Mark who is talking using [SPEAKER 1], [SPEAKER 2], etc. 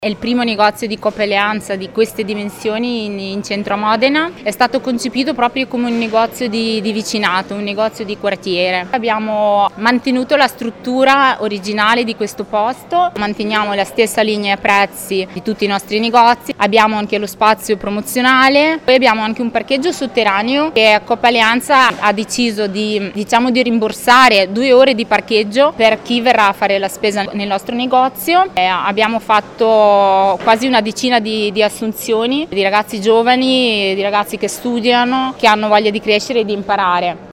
[SPEAKER 1] È il primo negozio di Coop Alleanza di queste dimensioni in centro a Modena. È stato concepito proprio come un negozio di vicinato, un negozio di quartiere. Abbiamo mantenuto la struttura originale di questo posto, manteniamo la stessa linea prezzi di tutti i nostri negozi, abbiamo anche lo spazio promozionale, poi abbiamo anche un parcheggio sotterraneo che Coop Alleanza ha deciso di rimborsare 2 ore di parcheggio per chi verrà a fare la spesa nel nostro negozio. Abbiamo fatto quasi una decina di assunzioni di ragazzi giovani, di ragazzi che studiano, che hanno voglia di crescere e di imparare.